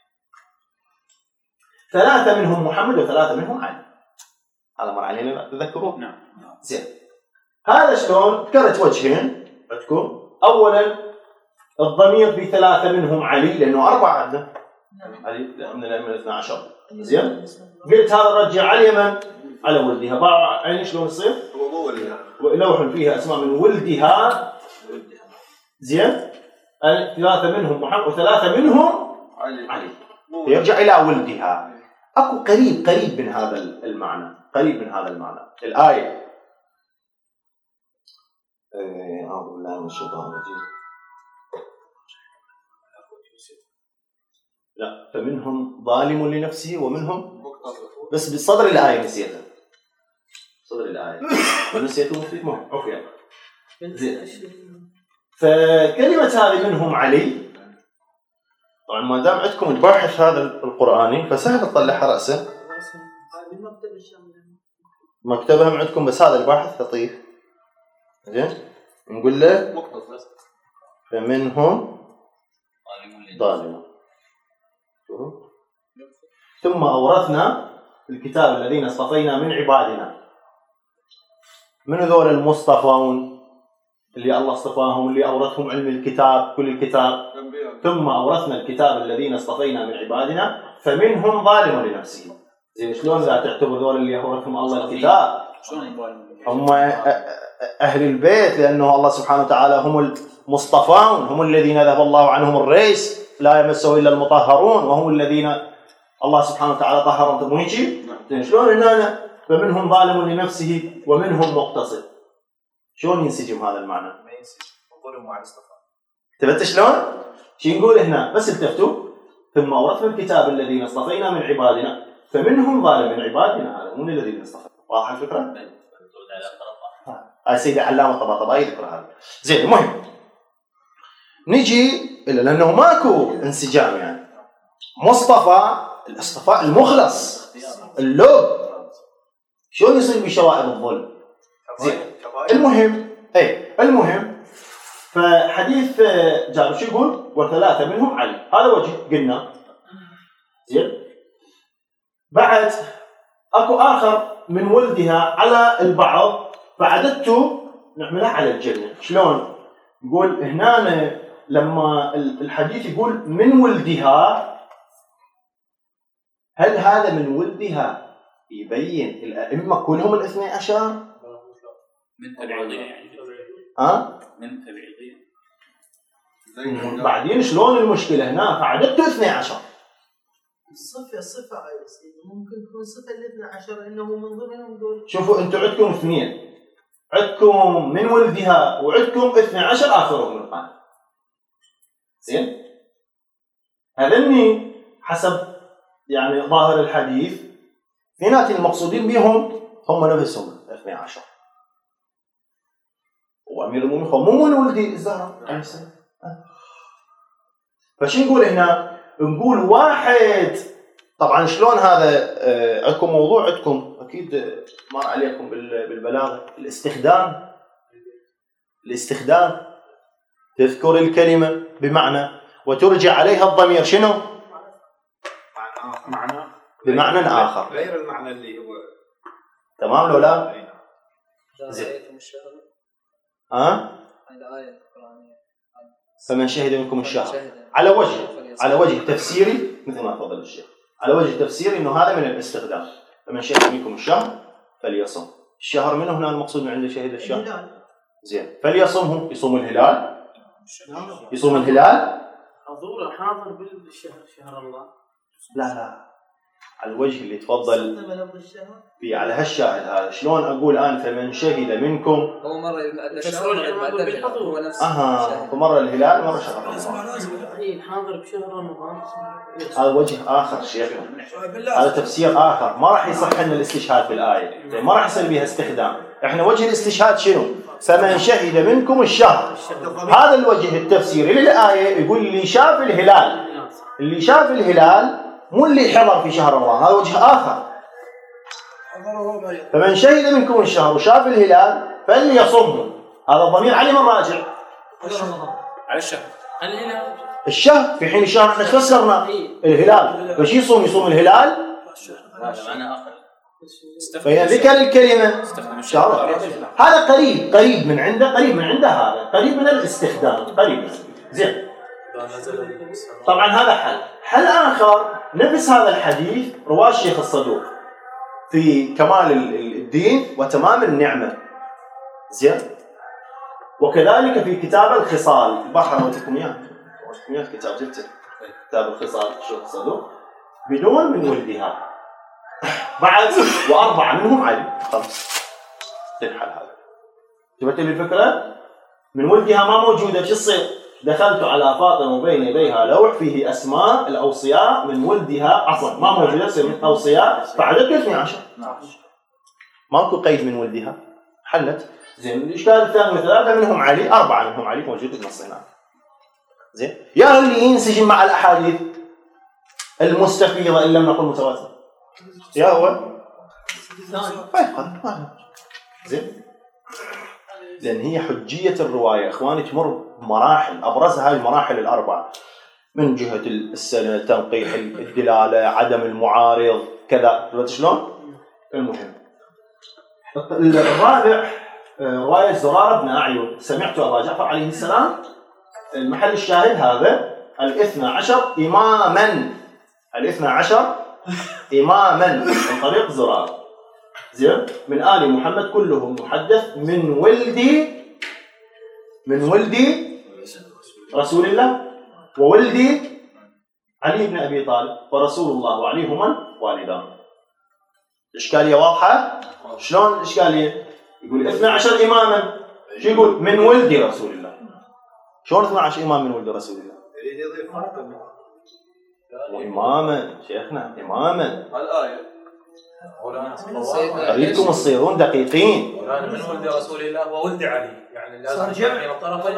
3 منهم محمد و3 منهم علي. هذا مر علينا تذكروه؟ نعم. زين. هذا شلون؟ ذكرت وجهين عندكم. اولا الضمير في 3 منهم علي لانه 4 عندنا علي من الائمه 12. زين. قلت هذا رجع على اليمن على ولدها. باع عيني شلون يصير؟ ولوح فيها اسماء من ولدها. زين. 3 منهم محمد و3 منهم علي. يرجع الى ولدها. اكو قريب من هذا المعنى، قريب من هذا المعنى. الايه اعوذ بالله من الشيطان الرجيم. لا، فمنهم ظالم لنفسه ومنهم بس بصدر الايه نسيتها. صدر الايه ونسيته مفهوم. اوكي زين. فكلمه هذه منهم علي، طبعا ما دام عندكم الباحث هذا القراني فسهل تطلعها راسه. مكتبهم عندكم بس هذا الباحث لطيف. زين. نقول له فمنهم ظالم ثم أورثنا الكتاب الذين اصطفينا من عبادنا. من ذول المصطفون اللي الله اصطفاهم اللي أورثهم علم الكتاب كل الكتاب؟ ثم أورثنا الكتاب الذين اصطفينا من عبادنا فمنهم ظالم لنفسه. زين شلون لا تعتبر ذول اللي أورثهم الله الكتاب هم أهل البيت، لأنه الله سبحانه وتعالى هم المصطفون، هم الذين ذهب الله عنهم الريس لا يمسه إلا المطهرون، وهم الذين الله سبحانه وتعالى طهرهم. طب وهيجي شلون هنا فمنهم ظالم لنفسه ومنهم مقتصد؟ شلون ينسجم هذا المعنى؟ ما ينسجم. نقولهم مع الاصطفاء. تبت شلون؟ شو نقول هنا؟ بس التفتوا ثم أورثنا الكتاب الذين اصطفينا من عبادنا فمنهم ظالم من عبادنا. هذا هم الذين اصطفينا. واضح الفكرة؟ سيدي علامة الطباطبائي يذكر هذا. زين. المهم نجي إلى لأنه ماكو انسجام يعني. مصطفى الاصطفاء المخلص اللب شلون يصير بشوائب الظلم؟ زين. المهم فحديث جابر شو يقول؟ و3 منهم علي. هذا وجه قلنا. زين. بعد اكو اخر من ولدها على البعض فعددته نعملها على الجنة. شلون؟ يقول هنا لما الحديث يقول من ولدها، هل هذا من ولدها يبين الأئمة كلهم 12 من تبعيضية يعني من تبعيضية. بعدين شلون المشكلة هنا فعددته 12؟ الصفة ممكن تكون صفة ال 12 انه من ضمنهم دول. شوفوا انتم عندكم 2، عندكم من ولدها وعندكم 12 اخرهم القائم. زين. هذني حسب يعني ظاهر الحديث هنا المقصودين بهم هم نفسهم 12. وامير المؤمنين مو من ولد الزهراء عليه السلام. فشو نقول هنا؟ نقول واحد. طبعا شلون هذا عندكم موضوع عندكم اكيد مر عليكم بالبلاغه الاستخدام تذكر الكلمه بمعنى وترجع عليها الضمير شنو؟ معنى بمعنى اخر غير المعنى اللي هو تمام لو لا؟ زين. الآية القرآنية فمن شهد منكم الشهر على وجه تفسيري مثل ما تفضل الشيخ، على وجه تفسيري انه هذا من الاستخدام. فمن شهد منكم الشهر فليصم. الشهر منه هنا المقصود من عنده شهد الشهر. زين. فليصمه. يصوم الهلال. حضور بالشهر شهر الله. لا على الوجه اللي تفضل في على هالشاهد هذا. شلون اقول الان فمن شهد منكم هو مره هو نفس فمره الهلال مره شهر حاضر بشهر رمضان. هذا وجه اخر شيخنا، هذا تفسير اخر، ما راح يصح لنا الاستشهاد بالايه، ما راح يصير بها استخدام. احنا وجه الاستشهاد شنو؟ فمن شهد منكم الشهر، هذا الوجه التفسيري للايه. يقول اللي شاف الهلال، اللي شاف الهلال مو اللي حضر في شهر رمضان، هذا وجه اخر. فمن شهد منكم الشهر وشاف الهلال فليصمه، هذا الضمير علي من راجع؟ على الشهر. الشهر في حين الشهر احنا فسرنا الهلال، فش يصوم؟ يصوم الهلال. فإذا ذكر الكلمة شهر، هذا قريب من عنده، هذا قريب من الاستخدام، قريب. زين. طبعا هذا حل آخر نفس هذا الحديث رواه الشيخ الصدوق في كمال الدين وتمام النعمة. زين. وكذلك في كتاب الخصال، البحر ودكم اياه كتاب جبته، كتاب الخصال الشيخ الصدوق، بدون من ولدها بعد، وأربعة منهم علي، 5 تنحل هذا. جبت لي الفكرة؟ من ولدها ما موجودة، شو تصير؟ دخلت على فاطمة وبين يديها لوح فيه أسماء الأوصياء من ولدها، عفوا ما موجودة، تصير من أوصياء، فعدد 12 ماكو قيد من ولدها، حلت. زين. الإشكال الثاني 3 منهم علي، 4 منهم علي موجود بنصنا. زين. يا اللي ينسجم مع الأحاديث المستفيضة إن لم نقل متواترة، يا هو زين. لأن هي حجية الرواية إخواني تمر بمراحل، أبرزها هاي المراحل ال4 من جهة السند، تنقيح الدلالة، عدم المعارض، كذا. شلون؟ المهم الرابع رواية زرارة بن أعين، سمعت أبا جعفر عليه السلام، المحل الشاهد هذا 12 إماما، 12 إماما من طريق زرارة. زين. من آل محمد كلهم محدث من ولدي رسول الله وولدي علي بن أبي طالب ورسول الله وعليهما والدان. إشكالية واضحة؟ شلون الإشكالية؟ يقول 12 إماما، شو يقول؟ من ولد رسول الله. شلون 12 إمام من ولد رسول الله؟ يريد يضيف فاطمة وإماما شيخنا، إماما الآية. أريدكم تصيرون دقيقين. من ولد رسول الله وولد علي، يعني لازم جمع الطرفين.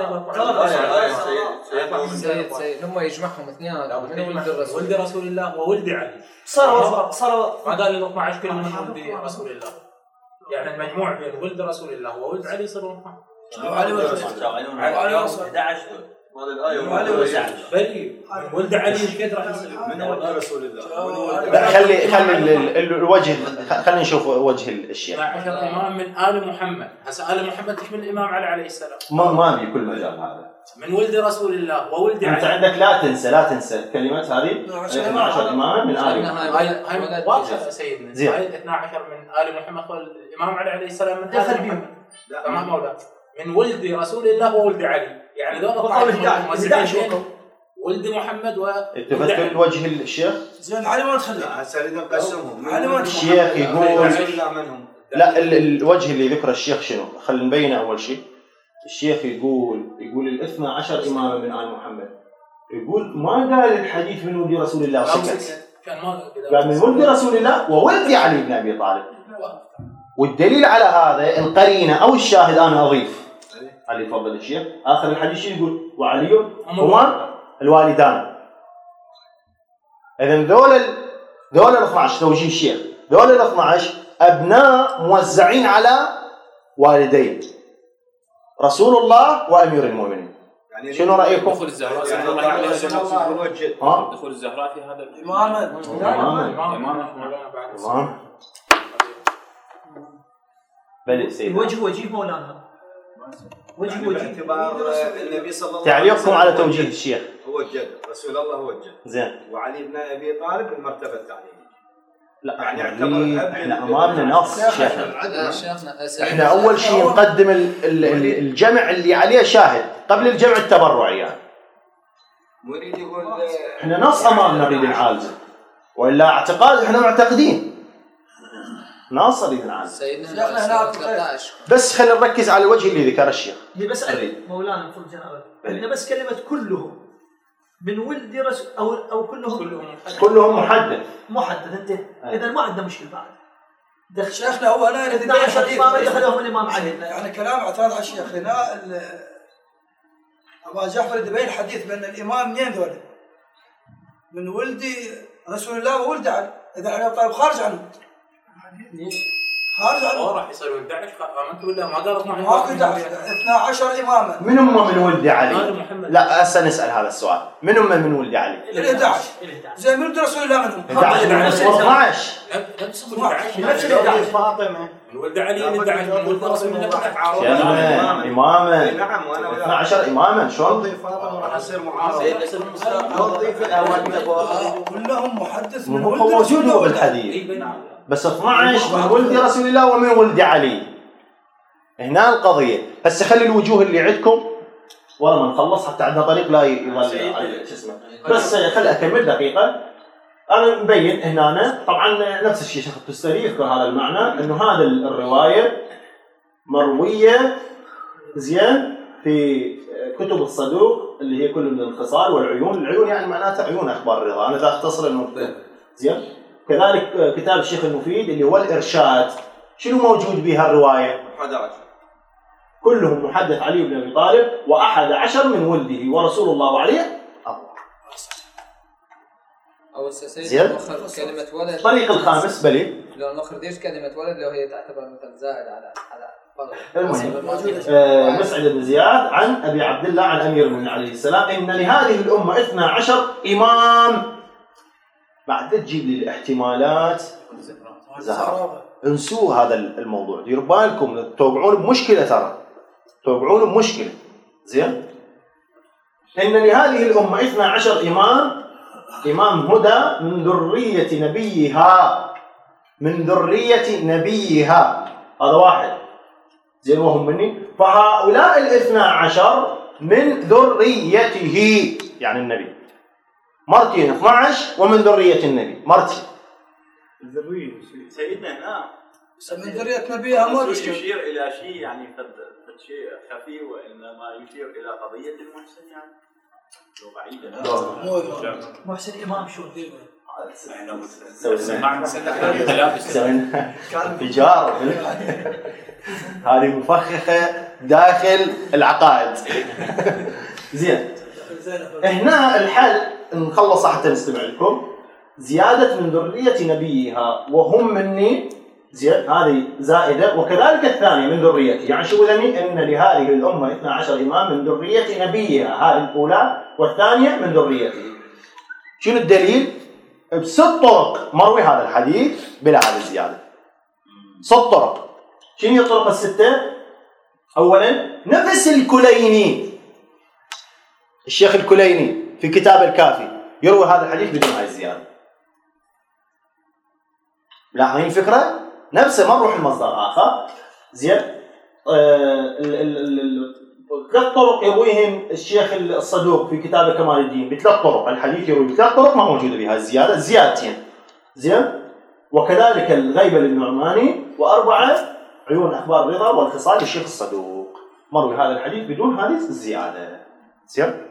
سيد هم يجمعهم اثنين، من ولد رسول الله وولد علي، صار ما قال له 12 كلمة من ولد رسول الله، يعني المجموع بين ولد رسول الله وولد علي يصيرون علي 11 هذا الآية بلي ولد علي ايش قد راح يصير من ولد رسول الله. خلي الوجه، خلينا نشوف وجه الشيخ. 12 إمام من آل محمد. هسه آل محمد تشمل الإمام علي عليه السلام. ما في كل مجال هذا. من ولد رسول الله وولد علي. أنت عندك لا تنسى الكلمات هذه. 12 إمام من آل محمد. هاي واضحة سيدنا. هاي 12 من آل محمد والإمام علي عليه السلام من آل محمد. تمام مولانا. من ولد رسول الله وولد علي، يعني ذول ولد محمد تفكر وجه الشيخ. زين علي ما تخليه، هسه نريد نقسمهم. الشيخ يقول لا، الوجه اللي ذكر الشيخ شنو؟ خلينا نبينه اول شيء. الشيخ يقول 12 إماما من آل محمد، يقول ما قال الحديث من ولد رسول الله وسكت، قال من ولد رسول الله وولد علي بن أبي طالب. والدليل على هذا القرينة أو الشاهد، أنا أضيف علي تفضل الشيخ. آخر الحديث يقول وعلي هما الوالدان. إذن ذول 12 توجيه الشيخ، ذول 12 أبناء موزعين على والدين رسول الله وأمير المؤمنين. يعني شنو رأيكم؟ دخول الزهراء دخول الزهراء في هذا إمامة بل سيد وجه مولانا، وجه باعتبار النبي صلى الله عليه وسلم. تعليقكم على توجيه الشيخ. هو الجد، رسول الله هو الجد. زين. وعلي بن أبي طالب المرتبة التعليمية. لا يعني احنا امامنا نص شيخنا. احنا احنا اول شيء نقدم الجمع اللي عليه شاهد قبل الجمع التبرعي. يعني مريد يقول احنا نص امامنا نريد نعالجه. وإلا اعتقاد احنا معتقدين ناصر ابن عالم. بس خلينا نركز على الوجه اللي ذكر الشيخ. بس مولانا فضل جنابك إن بس كلمة كلهم من ولد رسول أو كلهم محدث انت إذا ما عندنا مشكلة بعد. شيخنا هو أنا اللي دخلهم الإمام علي يعني كلام اعتراض على الشيخ هنا أبا جعفر الدبيل حديث بأن الإمام منين ذولا من ولد رسول الله وولد علي. إذا علي طيب خارج عنه راح يصيروا 11 امنت ولا ما قالت ماكو 12 اماما. من هم من ولد علي؟ لا هسه نسال هذا السؤال. من هم من ولد علي؟ 11 زي من ولد رسول الله منهم 12 نفس 11 فاطمه من ولد علي 11 من ولد رسول الله اماما. نعم وانا 12 اماما شلون؟ فاطمه راح يصير معاصر الضيف الاول كلهم محدث من ولد موجود هو بالحديث بس 12 من ولد رسول الله ومن ولد علي. هنا القضية. هسه خلي الوجوه اللي عندكم والله ما نخلص حتى عندنا طريق لا يظل شو اسمه. بس خلي أكمل دقيقة. أنا مبين هنا طبعا نفس الشيء شيخ التستري يذكر هذا المعنى إنه هذا الرواية مروية زين في كتب الصدوق اللي هي كل من الخصال والعيون. العيون يعني معناتها عيون أخبار الرضا. أنا إذا أختصر إنه زين. كذلك كتاب الشيخ المفيد اللي هو الإرشاد شنو موجود بها الرواية؟ 11 كلهم محدث علي بن أبي طالب و11 من ولده ورسول الله عليه الله. أو السيد مؤخر كلمة ولد. الطريق الخامس بلي. لو نأخر ديش كلمة ولد لو هي تعتبر مثلا زائد على المهم مسعد بن زياد عن أبي عبد الله عن أمير المؤمنين عليه السلام إن لهذه الأمة 12 إمام. بعد تجيب لي الاحتمالات زهرة. انسوا هذا الموضوع. ديروا بالكم توقعون بمشكلة ترى. توقعون بمشكلة. زين؟ إن لهذه الأمة 12 إمام هدى من ذرية نبيها. من ذرية نبيها. هذا واحد. زين وهم مني. فهؤلاء 12 من ذريته يعني النبي. مرتين 12 ومن ذرية النبي مرتين. الذرية سيدنا هنا من ذرية نبيها ما يشير إلى شيء يعني شيء خفي وإنما يشير إلى قضية المحسن يعني لو بعيدا. محسن إمام شو؟ سوينا انفجار. هذه مفخخة داخل العقائد. زين. هنا الحل نخلص حتى نستمع لكم. زيادة من ذرية نبيها وهم مني زين هذه زائدة وكذلك الثانية من ذريتي. يعني شو ذني إن لهذه الأمة 12 إمام من ذرية نبيها. هذه الأولى والثانية من ذريته. شنو الدليل؟ ب6 طرق مروي هذا الحديث بلا هذه الزيادة. 6 طرق. شنو هي الطرق ال6؟ أولا نفس الكليني الشيخ الكليني في كتاب الكافي يروي هذا الحديث بدون هاي الزيادة. لاحظين الفكرة؟ نفسه ما نروح المصدر آخر. زين 3 طرق يرويهم الشيخ الصدوق في كتاب كمال الدين ب3 طرق. الحديث يروي ب3 طرق ما موجودة بها الزيادة. زيادتين. زين وكذلك الغيبة للنعماني و4 عيون أخبار الرضا والخصال للشيخ الصدوق مروي هذا الحديث بدون هذه الزيادة. زين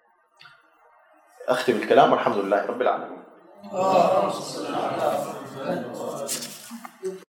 أختم الكلام والحمد لله رب العالمين.